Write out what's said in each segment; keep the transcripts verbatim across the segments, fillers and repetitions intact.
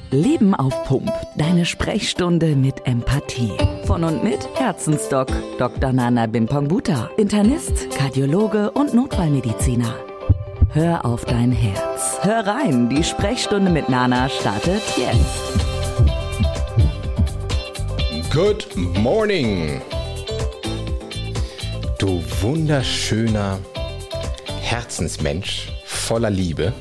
Leben auf Pump. Deine Sprechstunde mit Empathie. Von und mit Herzensdoc Doktor Nana Bimpongbuta, Internist, Kardiologe und Notfallmediziner. Hör auf dein Herz. Hör rein, die Sprechstunde mit Nana startet jetzt. Good morning. Du wunderschöner Herzensmensch voller Liebe.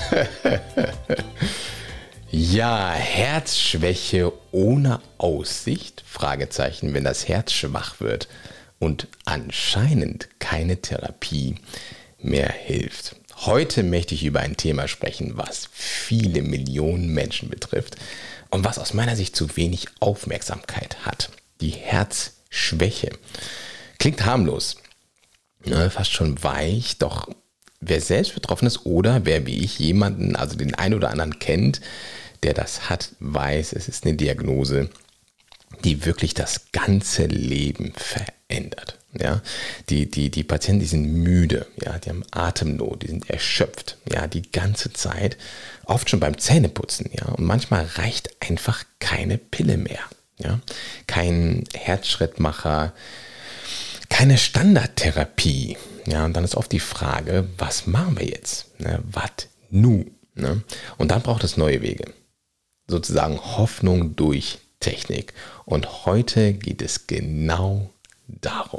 Ja, Herzschwäche ohne Aussicht? Fragezeichen, wenn das Herz schwach wird und anscheinend keine Therapie mehr hilft. Heute möchte ich über ein Thema sprechen, was viele Millionen Menschen betrifft und was aus meiner Sicht zu wenig Aufmerksamkeit hat. Die Herzschwäche. Klingt harmlos, ne, fast schon weich, doch wer selbst betroffen ist oder wer wie ich jemanden, also den einen oder anderen kennt, der das hat, weiß, es ist eine Diagnose, die wirklich das ganze Leben verändert. Ja, die, die, die Patienten, die sind müde, ja, die haben Atemnot, die sind erschöpft, ja, die ganze Zeit, oft schon beim Zähneputzen, ja, und manchmal reicht einfach keine Pille mehr, ja, kein Herzschrittmacher, keine Standardtherapie, ja, und dann ist oft die Frage, was machen wir jetzt, ne, was nu, ne, und dann braucht es neue Wege, sozusagen Hoffnung durch Technik, und heute geht es genau darum.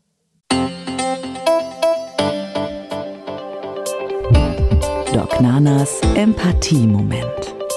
Doc Nanas Empathie-Moment.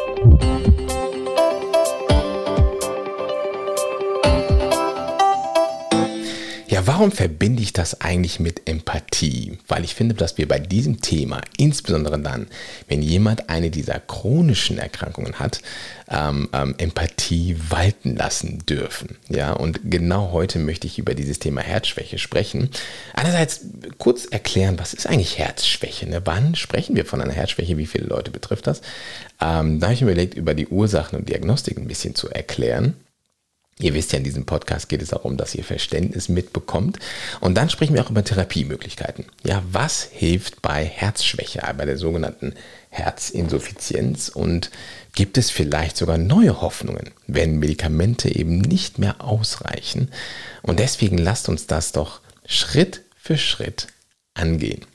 Ja, warum verbinde ich das eigentlich mit Empathie? Weil ich finde, dass wir bei diesem Thema, insbesondere dann, wenn jemand eine dieser chronischen Erkrankungen hat, ähm, ähm, Empathie walten lassen dürfen. Ja, und genau heute möchte ich über dieses Thema Herzschwäche sprechen. Einerseits kurz erklären, was ist eigentlich Herzschwäche? Ne? Wann sprechen wir von einer Herzschwäche? Wie viele Leute betrifft das? Ähm, da habe ich mir überlegt, über die Ursachen und Diagnostik ein bisschen zu erklären. Ihr wisst ja, in diesem Podcast geht es darum, dass ihr Verständnis mitbekommt. Und dann sprechen wir auch über Therapiemöglichkeiten. Ja, was hilft bei Herzschwäche, bei der sogenannten Herzinsuffizienz? Und gibt es vielleicht sogar neue Hoffnungen, wenn Medikamente eben nicht mehr ausreichen? Und deswegen lasst uns das doch Schritt für Schritt angehen.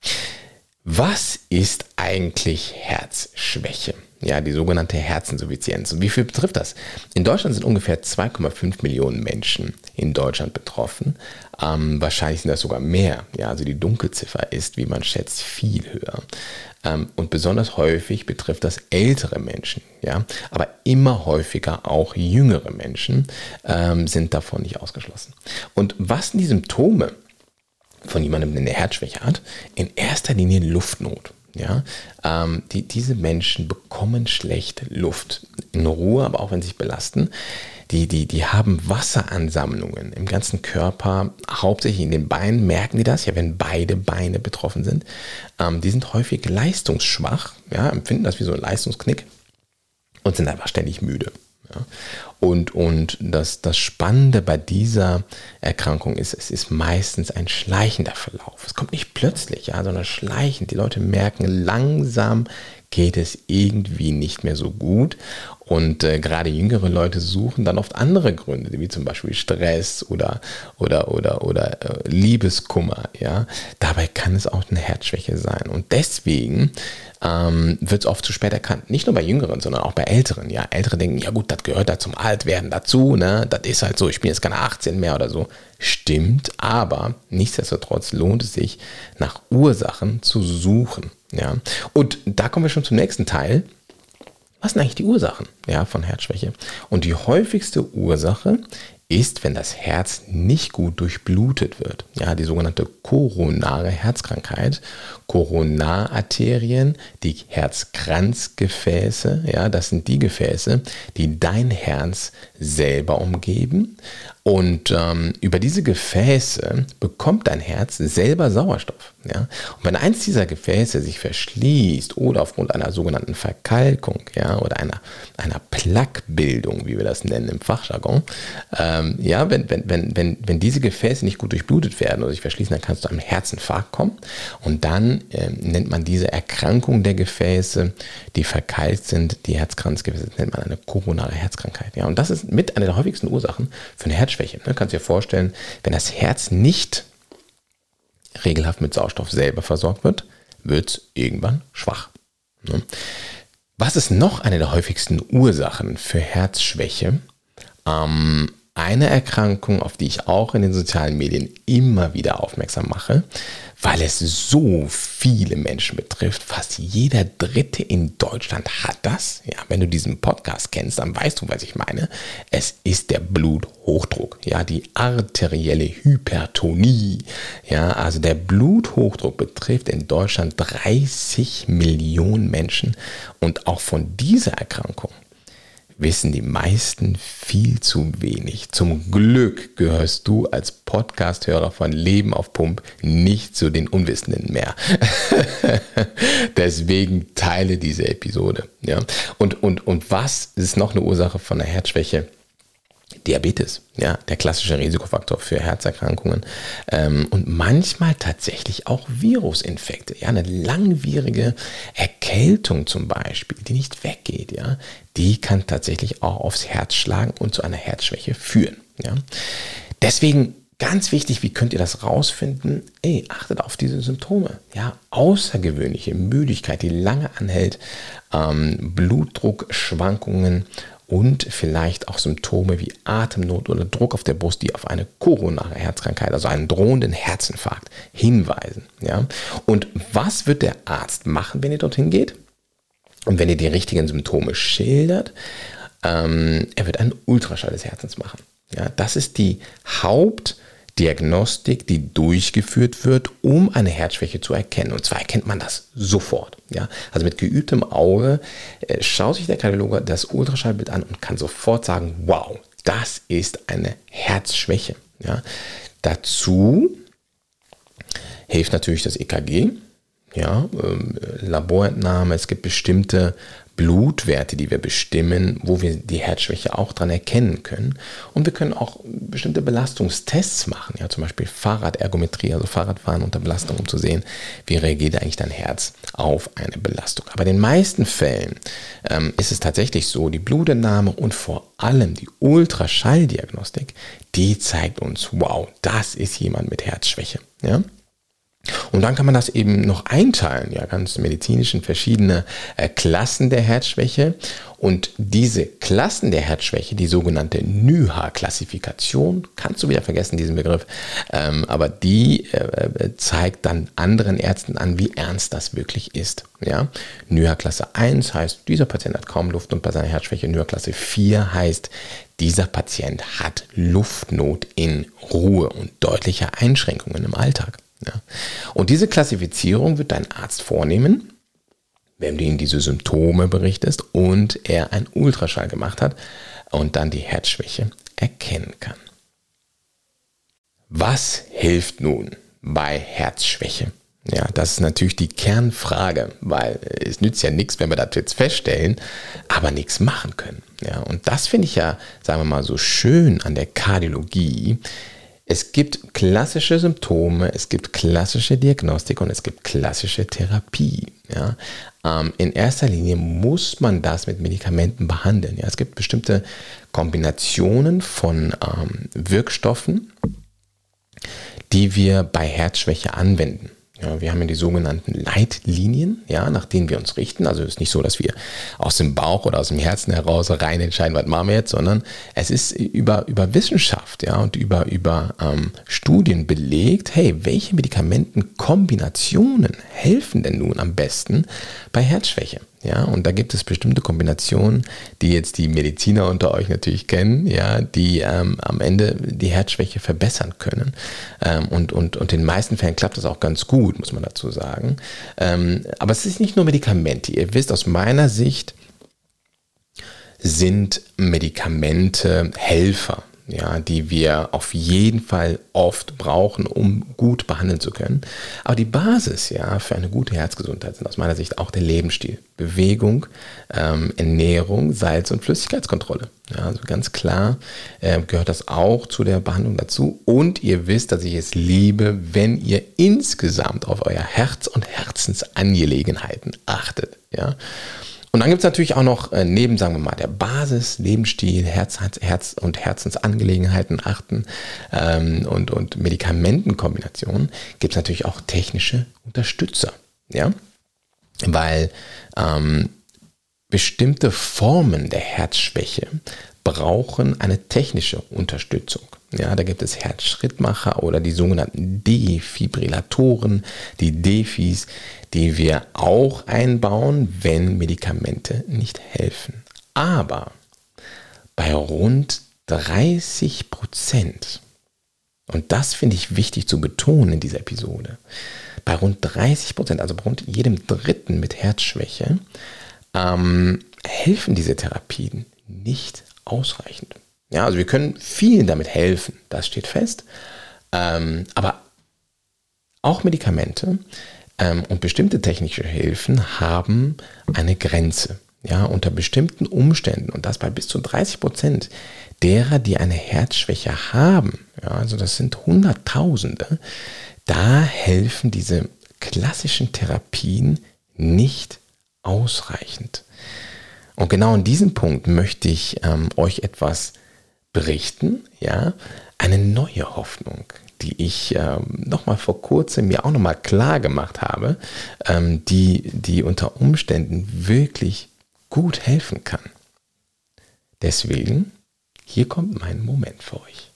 Was ist eigentlich Herzschwäche? Ja, die sogenannte Herzinsuffizienz. Und wie viel betrifft das? In Deutschland sind ungefähr zwei Komma fünf Millionen Menschen in Deutschland betroffen. Ähm, wahrscheinlich sind das sogar mehr. Ja, also die Dunkelziffer ist, wie man schätzt, viel höher. Ähm, und besonders häufig betrifft das ältere Menschen. Ja, aber immer häufiger auch jüngere Menschen ähm, sind davon nicht ausgeschlossen. Und was sind die Symptome von jemandem, der eine Herzschwäche hat? In erster Linie Luftnot. Ja, ähm, die, diese Menschen bekommen schlecht Luft in Ruhe, aber auch wenn sie sich belasten. Die, die, die haben Wasseransammlungen im ganzen Körper, hauptsächlich in den Beinen. Merken die das? Ja, wenn beide Beine betroffen sind. Ähm, die sind häufig leistungsschwach, ja, empfinden das wie so ein Leistungsknick und sind einfach ständig müde. Ja. Und, und das, das Spannende bei dieser Erkrankung ist, es ist meistens ein schleichender Verlauf. Es kommt nicht plötzlich, ja, sondern schleichend. Die Leute merken, langsam geht es irgendwie nicht mehr so gut. Und äh, gerade jüngere Leute suchen dann oft andere Gründe, wie zum Beispiel Stress oder, oder, oder, oder äh, Liebeskummer. Ja. Dabei kann es auch eine Herzschwäche sein. Und deswegen ähm, wird es oft zu spät erkannt. Nicht nur bei Jüngeren, sondern auch bei Älteren. Ja. Ältere denken, ja gut, das gehört da zum Altwerden dazu. Ne? Das ist halt so, ich bin jetzt keine achtzehn mehr oder so. Stimmt, aber nichtsdestotrotz lohnt es sich, nach Ursachen zu suchen. Ja. Und da kommen wir schon zum nächsten Teil. Was sind eigentlich die Ursachen, ja, von Herzschwäche? Und die häufigste Ursache ist, wenn das Herz nicht gut durchblutet wird. Ja, die sogenannte koronare Herzkrankheit. Koronararterien, die Herzkranzgefäße, ja, das sind die Gefäße, die dein Herz selber umgeben Und ähm, über diese Gefäße bekommt dein Herz selber Sauerstoff. Ja? Und wenn eins dieser Gefäße sich verschließt oder aufgrund einer sogenannten Verkalkung, ja, oder einer, einer Plaquebildung, wie wir das nennen im Fachjargon, ähm, ja, wenn, wenn, wenn, wenn, wenn diese Gefäße nicht gut durchblutet werden oder sich verschließen, dann kannst du einem Herzinfarkt kommen. Und dann ähm, nennt man diese Erkrankung der Gefäße, die verkalkt sind, die Herzkranzgefäße, nennt man eine koronare Herzkrankheit. Ja? Und das ist mit einer der häufigsten Ursachen für eine Herzschwäche. Ne? Kannst du dir vorstellen, wenn das Herz nicht regelhaft mit Sauerstoff selber versorgt wird, wird es irgendwann schwach. Ne? Was ist noch eine der häufigsten Ursachen für Herzschwäche? Ähm, eine Erkrankung, auf die ich auch in den sozialen Medien immer wieder aufmerksam mache, weil es so viele Menschen betrifft. Fast jeder Dritte in Deutschland hat das. Ja, wenn du diesen Podcast kennst, dann weißt du, was ich meine. Es ist der Bluthochdruck, ja, die arterielle Hypertonie. Ja, also der Bluthochdruck betrifft in Deutschland dreißig Millionen Menschen und auch von dieser Erkrankung wissen die meisten viel zu wenig. Zum Glück gehörst du als Podcast-Hörer von Leben auf Pump nicht zu den Unwissenden mehr. Deswegen teile diese Episode. Ja? Und, und, und was ist noch eine Ursache von einer Herzschwäche? Diabetes, ja, der klassische Risikofaktor für Herzerkrankungen ähm, und manchmal tatsächlich auch Virusinfekte, ja, eine langwierige Erkältung zum Beispiel, die nicht weggeht, ja, die kann tatsächlich auch aufs Herz schlagen und zu einer Herzschwäche führen, ja. Deswegen ganz wichtig, wie könnt ihr das rausfinden? Ey, achtet auf diese Symptome, ja, außergewöhnliche Müdigkeit, die lange anhält, ähm, Blutdruckschwankungen und vielleicht auch Symptome wie Atemnot oder Druck auf der Brust, die auf eine koronare Herzkrankheit, also einen drohenden Herzinfarkt hinweisen. Ja? Und was wird der Arzt machen, wenn ihr dorthin geht? Und wenn ihr die richtigen Symptome schildert, ähm, er wird einen Ultraschall des Herzens machen. Ja? Das ist die Hauptdiagnostik, die durchgeführt wird, um eine Herzschwäche zu erkennen. Und zwar erkennt man das sofort. Ja? Also mit geübtem Auge äh, schaut sich der Kardiologe das Ultraschallbild an und kann sofort sagen, wow, das ist eine Herzschwäche. Ja? Dazu hilft natürlich das E K G, ja, ähm, Laborentnahme. Es gibt bestimmte Blutwerte, die wir bestimmen, wo wir die Herzschwäche auch dran erkennen können. Und wir können auch bestimmte Belastungstests machen, ja, zum Beispiel Fahrradergometrie, also Fahrradfahren unter Belastung, um zu sehen, wie reagiert eigentlich dein Herz auf eine Belastung. Aber in den meisten Fällen ähm, ist es tatsächlich so, die Blutentnahme und vor allem die Ultraschalldiagnostik, die zeigt uns, wow, das ist jemand mit Herzschwäche, ja. Und dann kann man das eben noch einteilen, ja, ganz medizinisch in verschiedene äh, Klassen der Herzschwäche. Und diese Klassen der Herzschwäche, die sogenannte N Y H A-Klassifikation, kannst du wieder vergessen, diesen Begriff, ähm, aber die äh, zeigt dann anderen Ärzten an, wie ernst das wirklich ist. Ja? N Y H A-Klasse eins heißt, dieser Patient hat kaum Luft und bei seiner Herzschwäche. N Y H A-Klasse vier heißt, dieser Patient hat Luftnot in Ruhe und deutliche Einschränkungen im Alltag. Ja. Und diese Klassifizierung wird dein Arzt vornehmen, wenn du ihm diese Symptome berichtest und er einen Ultraschall gemacht hat und dann die Herzschwäche erkennen kann. Was hilft nun bei Herzschwäche? Ja, das ist natürlich die Kernfrage, weil es nützt ja nichts, wenn wir das jetzt feststellen, aber nichts machen können. Ja, und das finde ich ja, sagen wir mal, so schön an der Kardiologie. Es gibt klassische Symptome, es gibt klassische Diagnostik und es gibt klassische Therapie. Ja. Ähm, in erster Linie muss man das mit Medikamenten behandeln. Ja. Es gibt bestimmte Kombinationen von ähm, Wirkstoffen, die wir bei Herzschwäche anwenden. Ja, wir haben ja die sogenannten Leitlinien, ja, nach denen wir uns richten. Also es ist nicht so, dass wir aus dem Bauch oder aus dem Herzen heraus rein entscheiden, was machen wir jetzt, sondern es ist über, über Wissenschaft, ja, und über, über ähm, Studien belegt, hey, welche Medikamentenkombinationen helfen denn nun am besten bei Herzschwäche? Ja, und da gibt es bestimmte Kombinationen, die jetzt die Mediziner unter euch natürlich kennen, ja, die ähm, am Ende die Herzschwäche verbessern können. Ähm, und, und, und in den meisten Fällen klappt das auch ganz gut, muss man dazu sagen. Ähm, aber es ist nicht nur Medikamente. Ihr wisst, aus meiner Sicht sind Medikamente Helfer. ja, die wir auf jeden Fall oft brauchen, um gut behandeln zu können. Aber die Basis, ja, für eine gute Herzgesundheit sind aus meiner Sicht auch der Lebensstil, Bewegung, ähm, Ernährung, Salz- und Flüssigkeitskontrolle. Ja, also ganz klar äh, gehört das auch zu der Behandlung dazu. Und ihr wisst, dass ich es liebe, wenn ihr insgesamt auf euer Herz und Herzensangelegenheiten achtet. Ja. Und dann gibt es natürlich auch noch äh, neben, sagen wir mal, der Basis, Lebensstil, Herz, Herz und Herzensangelegenheiten achten ähm, und, und Medikamentenkombinationen, gibt es natürlich auch technische Unterstützer. Ja? Weil ähm, bestimmte Formen der Herzschwäche brauchen eine technische Unterstützung. Ja, da gibt es Herzschrittmacher oder die sogenannten Defibrillatoren, die Defis, die wir auch einbauen, wenn Medikamente nicht helfen. Aber bei rund dreißig Prozent, und das finde ich wichtig zu betonen in dieser Episode, bei rund dreißig Prozent, also bei rund jedem Dritten mit Herzschwäche, ähm, helfen diese Therapien nicht ausreichend. Ja, also wir können vielen damit helfen, das steht fest, ähm, aber auch Medikamente ähm, und bestimmte technische Hilfen haben eine Grenze. Ja, unter bestimmten Umständen, und das bei bis zu dreißig Prozent derer, die eine Herzschwäche haben, ja, also das sind Hunderttausende, da helfen diese klassischen Therapien nicht ausreichend. Und genau in diesem Punkt möchte ich ähm, euch etwas berichten, ja, eine neue Hoffnung, die ich ähm, nochmal vor kurzem mir auch nochmal klar gemacht habe, ähm, die, die unter Umständen wirklich gut helfen kann. Deswegen, hier kommt mein Moment für euch.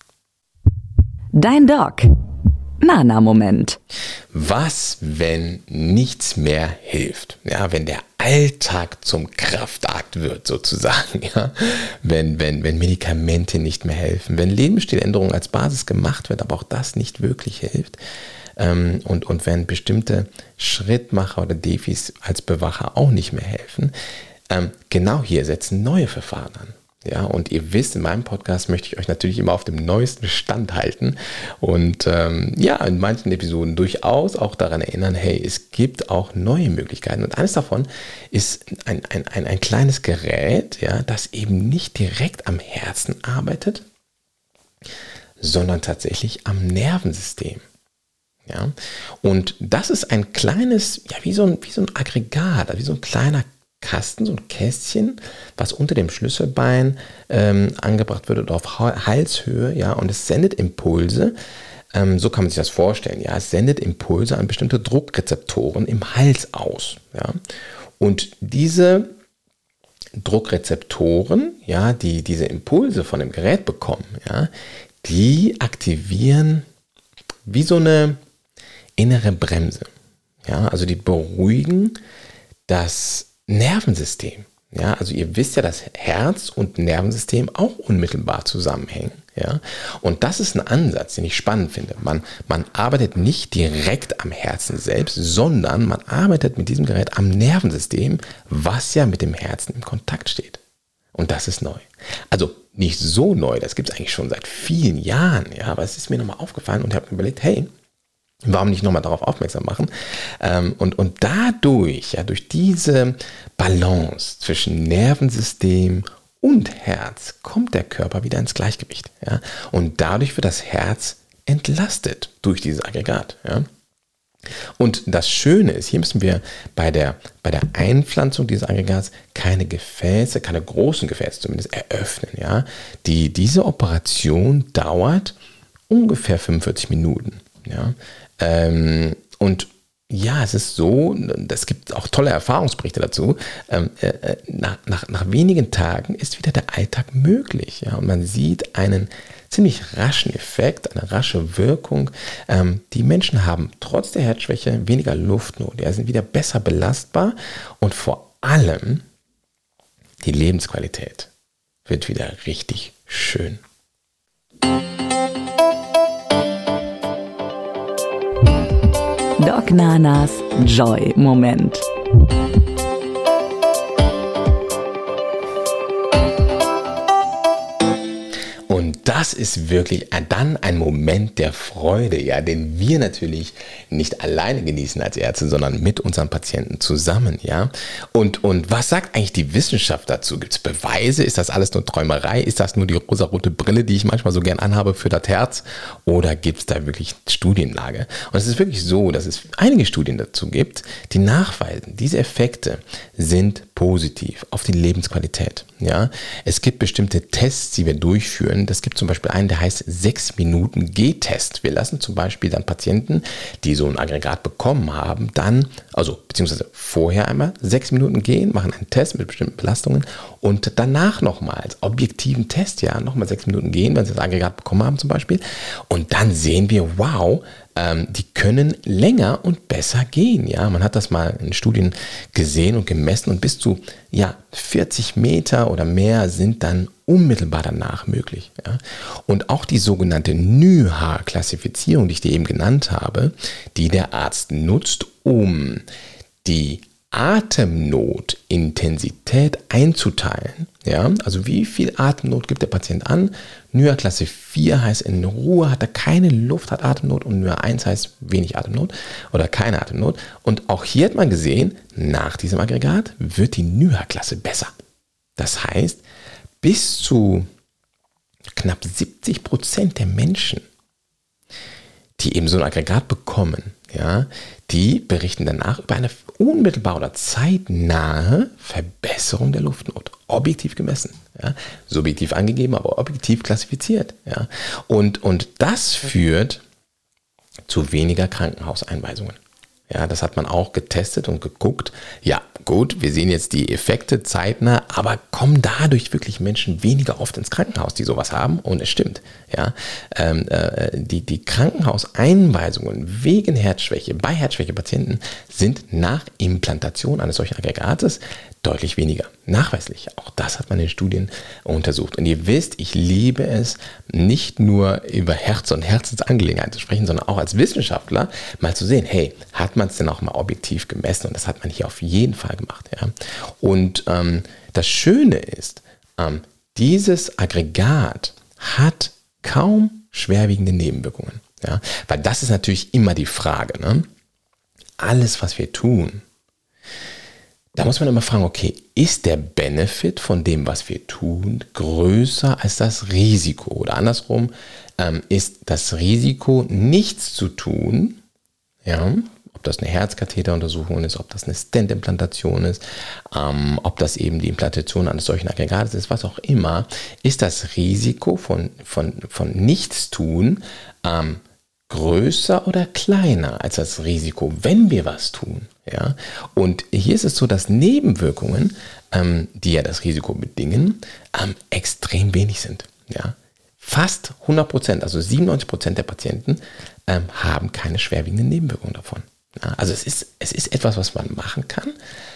Dein Doc. Nana-Moment. Was, wenn nichts mehr hilft? Ja, wenn der Alltag zum Kraftakt wird, sozusagen. Ja? Wenn, wenn, wenn Medikamente nicht mehr helfen, wenn Lebensstiländerungen als Basis gemacht wird, aber auch das nicht wirklich hilft. Ähm, und, und wenn bestimmte Schrittmacher oder Defis als Bewacher auch nicht mehr helfen. Ähm, genau hier setzen neue Verfahren an. Ja, und ihr wisst, in meinem Podcast möchte ich euch natürlich immer auf dem neuesten Stand halten und ähm, ja, in manchen Episoden durchaus auch daran erinnern, hey, es gibt auch neue Möglichkeiten. Und eines davon ist ein, ein, ein, ein kleines Gerät, ja, das eben nicht direkt am Herzen arbeitet, sondern tatsächlich am Nervensystem. Ja, und das ist ein kleines, ja, wie so ein, wie so ein Aggregat, wie so ein kleiner Kasten, so ein Kästchen, was unter dem Schlüsselbein ähm, angebracht wird oder auf Halshöhe, ja, und es sendet Impulse, ähm, so kann man sich das vorstellen, ja, es sendet Impulse an bestimmte Druckrezeptoren im Hals aus, ja, und diese Druckrezeptoren, ja, die diese Impulse von dem Gerät bekommen, ja, die aktivieren wie so eine innere Bremse, ja, also die beruhigen das Nervensystem. Ja, also ihr wisst ja, dass Herz und Nervensystem auch unmittelbar zusammenhängen. Ja, und das ist ein Ansatz, den ich spannend finde. Man, man arbeitet nicht direkt am Herzen selbst, sondern man arbeitet mit diesem Gerät am Nervensystem, was ja mit dem Herzen im Kontakt steht. Und das ist neu. Also nicht so neu, das gibt es eigentlich schon seit vielen Jahren. Ja, aber es ist mir nochmal aufgefallen und ich habe mir überlegt, hey, warum nicht nochmal darauf aufmerksam machen? Und, und dadurch, ja, durch diese Balance zwischen Nervensystem und Herz, kommt der Körper wieder ins Gleichgewicht. Ja? Und dadurch wird das Herz entlastet durch dieses Aggregat. Ja? Und das Schöne ist, hier müssen wir bei der, bei der Einpflanzung dieses Aggregats keine Gefäße, keine großen Gefäße zumindest eröffnen. Ja? Die, diese Operation dauert ungefähr fünfundvierzig Minuten. Ja? Ähm, und ja, es ist so, es gibt auch tolle Erfahrungsberichte dazu, ähm, äh, nach, nach, nach wenigen Tagen ist wieder der Alltag möglich. Ja? Und man sieht einen ziemlich raschen Effekt, eine rasche Wirkung. Ähm, die Menschen haben trotz der Herzschwäche weniger Luftnot, ja, sind wieder besser belastbar und vor allem die Lebensqualität wird wieder richtig schön. Doc Nanas Joy-Moment. Und das ist wirklich dann ein Moment der Freude, ja, den wir natürlich nicht alleine genießen als Ärzte, sondern mit unseren Patienten zusammen, ja. Und, und was sagt eigentlich die Wissenschaft dazu? Gibt es Beweise? Ist das alles nur Träumerei? Ist das nur die rosarote Brille, die ich manchmal so gern anhabe für das Herz? Oder gibt es da wirklich Studienlage? Und es ist wirklich so, dass es einige Studien dazu gibt, die nachweisen, diese Effekte sind positiv auf die Lebensqualität. Ja, es gibt bestimmte Tests, die wir durchführen. Das gibt zum Beispiel einen, der heißt sechs Minuten G-Test. Wir lassen zum Beispiel dann Patienten, die so ein Aggregat bekommen haben, dann, also beziehungsweise vorher einmal sechs Minuten gehen, machen einen Test mit bestimmten Belastungen und danach nochmal als objektiven Test, ja, nochmal sechs Minuten gehen, wenn sie das Aggregat bekommen haben zum Beispiel. Und dann sehen wir, wow, ähm, die können länger und besser gehen. Ja, man hat das mal in Studien gesehen und gemessen und bis zu ja, vierzig Meter oder mehr sind dann unmittelbar danach möglich. Ja. Und auch die sogenannte N Y H A-Klassifizierung, die ich dir eben genannt habe, die der Arzt nutzt, um die Atemnotintensität einzuteilen. Ja, also wie viel Atemnot gibt der Patient an? N Y H A Klasse vier heißt in Ruhe, hat er keine Luft, hat Atemnot, und N Y H A eins heißt wenig Atemnot oder keine Atemnot. Und auch hier hat man gesehen, nach diesem Aggregat wird die N Y H A-Klasse besser. Das heißt, bis zu knapp siebzig Prozent der Menschen, die eben so ein Aggregat bekommen, ja, die berichten danach über eine unmittelbare oder zeitnahe Verbesserung der Luftnot. Objektiv gemessen. Ja, subjektiv angegeben, aber objektiv klassifiziert. Ja. Und, und das führt zu weniger Krankenhauseinweisungen. Ja, das hat man auch getestet und geguckt. Ja, gut, wir sehen jetzt die Effekte zeitnah, aber kommen dadurch wirklich Menschen weniger oft ins Krankenhaus, die sowas haben? Und es stimmt. Ja, ähm, äh, die, die Krankenhauseinweisungen wegen Herzschwäche bei Herzschwäche-Patienten sind nach Implantation eines solchen Aggregates deutlich weniger. Nachweislich. Auch das hat man in Studien untersucht. Und ihr wisst, ich liebe es, nicht nur über Herz und Herzensangelegenheiten zu sprechen, sondern auch als Wissenschaftler mal zu sehen, hey, hat man es denn auch mal objektiv gemessen? Und das hat man hier auf jeden Fall gemacht. Ja? Und ähm, das Schöne ist, ähm, dieses Aggregat hat kaum schwerwiegende Nebenwirkungen. Ja? Weil das ist natürlich immer die Frage. Ne? Alles, was wir tun, da muss man immer fragen, okay, ist der Benefit von dem, was wir tun, größer als das Risiko? Oder andersrum, ähm, ist das Risiko, nichts zu tun, ja, ob das eine Herzkatheteruntersuchung ist, ob das eine Stent-Implantation ist, ähm, ob das eben die Implantation eines solchen Aggregates ist, was auch immer, ist das Risiko von, von, von Nichtstun ähm, größer oder kleiner als das Risiko, wenn wir was tun. Ja? Und hier ist es so, dass Nebenwirkungen, ähm, die ja das Risiko bedingen, ähm, extrem wenig sind. Ja? Fast hundert Prozent, also siebenundneunzig Prozent der Patienten ähm, haben keine schwerwiegenden Nebenwirkungen davon. Ja? Also es ist, es ist etwas, was man machen kann,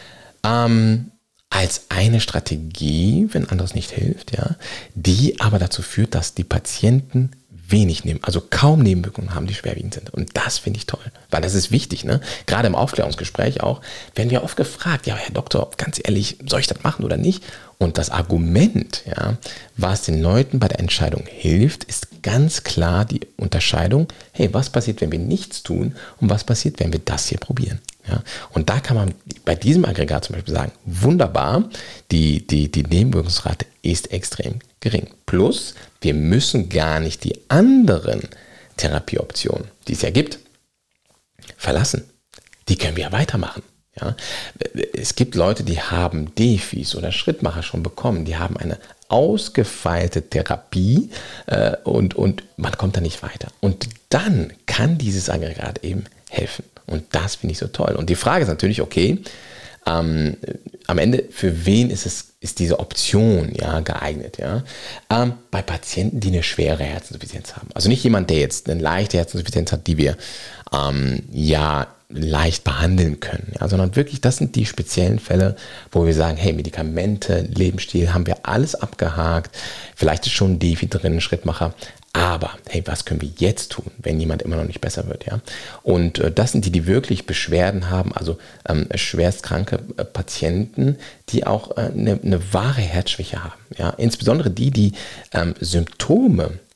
ähm, als eine Strategie, wenn anderes nicht hilft, ja, die aber dazu führt, dass die Patienten wenig nehmen, also kaum Nebenwirkungen haben, die schwerwiegend sind. Und das finde ich toll, weil das ist wichtig, ne? Gerade im Aufklärungsgespräch auch, werden wir oft gefragt, ja, Herr Doktor, ganz ehrlich, soll ich das machen oder nicht? Und das Argument, ja, was den Leuten bei der Entscheidung hilft, ist ganz klar die Unterscheidung, hey, was passiert, wenn wir nichts tun und was passiert, wenn wir das hier probieren? Ja? Und da kann man bei diesem Aggregat zum Beispiel sagen, wunderbar, die, die, die Nebenwirkungsrate ist extrem gering. Plus, wir müssen gar nicht die anderen Therapieoptionen, die es ja gibt, verlassen. Die können wir ja weitermachen. Ja? Es gibt Leute, die haben Defis oder Schrittmacher schon bekommen, die haben eine ausgefeilte Therapie äh, und, und man kommt da nicht weiter. Und dann kann dieses Aggregat eben helfen. Und das finde ich so toll. Und die Frage ist natürlich, okay, ähm, am Ende, für wen ist es, ist diese Option ja geeignet? Ja? Ähm, bei Patienten, die eine schwere Herzinsuffizienz haben. Also nicht jemand, der jetzt eine leichte Herzinsuffizienz hat, die wir ähm, ja leicht behandeln können, ja? Sondern wirklich, das sind die speziellen Fälle, wo wir sagen, hey, Medikamente, Lebensstil, haben wir alles abgehakt. Vielleicht ist schon ein Defi drin, ein Schrittmacher. Aber, hey, was können wir jetzt tun, wenn jemand immer noch nicht besser wird? Ja? Und äh, das sind die, die wirklich Beschwerden haben, also ähm, schwerstkranke äh, Patienten, die auch äh, eine, eine wahre Herzschwäche haben. Ja? Insbesondere die, die ähm, Symptome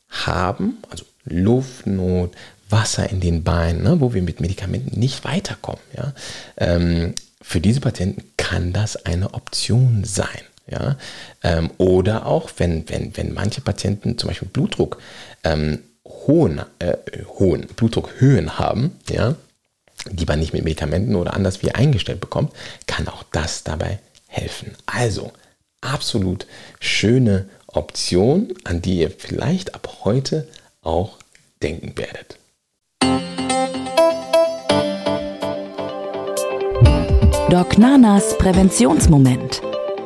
haben, also Luftnot, Wasser in den Beinen, ne, wo wir mit Medikamenten nicht weiterkommen. Ja? Ähm, für diese Patienten kann das eine Option sein. Ja? Ähm, oder auch, wenn, wenn, wenn manche Patienten zum Beispiel Blutdruck, ähm, hohen, äh, hohen Blutdruckhöhen haben, ja, die man nicht mit Medikamenten oder anders wie eingestellt bekommt, kann auch das dabei helfen. Also absolut schöne Option, an die ihr vielleicht ab heute auch denken werdet. Doc Nanas Präventionsmoment.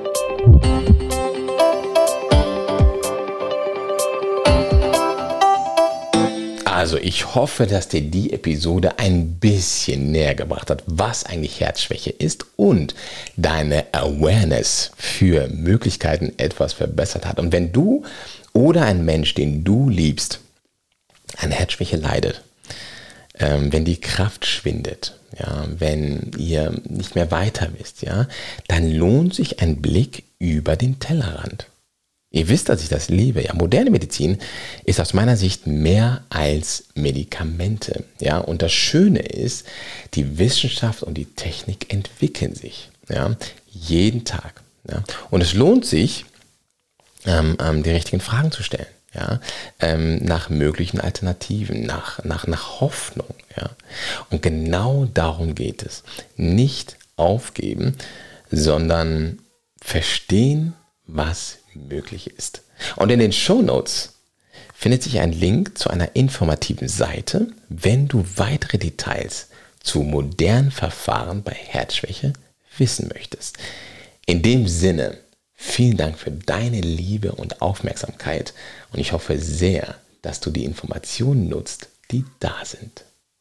Also ich hoffe, dass dir die Episode ein bisschen näher gebracht hat, was eigentlich Herzschwäche ist und deine Awareness für Möglichkeiten etwas verbessert hat. Und wenn du oder ein Mensch, den du liebst, an Herzschwäche leidet, ähm, wenn die Kraft schwindet, ja, wenn ihr nicht mehr weiter wisst, ja, dann lohnt sich ein Blick über den Tellerrand. Ihr wisst, dass ich das liebe. Ja, moderne Medizin ist aus meiner Sicht mehr als Medikamente. Ja, und das Schöne ist, die Wissenschaft und die Technik entwickeln sich. Ja, jeden Tag. Ja. Und es lohnt sich, ähm, ähm, die richtigen Fragen zu stellen. Ja, ähm, nach möglichen Alternativen, nach, nach, nach Hoffnung. Ja. Und genau darum geht es. Nicht aufgeben, sondern verstehen, was möglich ist. Und in den Shownotes findet sich ein Link zu einer informativen Seite, wenn du weitere Details zu modernen Verfahren bei Herzschwäche wissen möchtest. In dem Sinne, vielen Dank für deine Liebe und Aufmerksamkeit und ich hoffe sehr, dass du die Informationen nutzt, die da sind.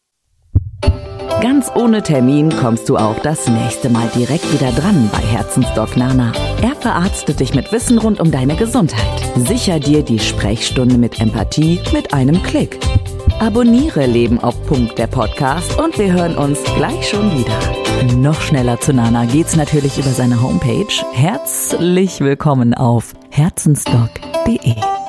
Ganz ohne Termin kommst du auch das nächste Mal direkt wieder dran bei Herzensdoc Nana. Er verarztet dich mit Wissen rund um deine Gesundheit. Sicher dir die Sprechstunde mit Empathie mit einem Klick. Abonniere Leben auf Punkt, der Podcast, und wir hören uns gleich schon wieder. Noch schneller zu Nana geht's natürlich über seine Homepage. Herzlich willkommen auf herzensdoc punkt de.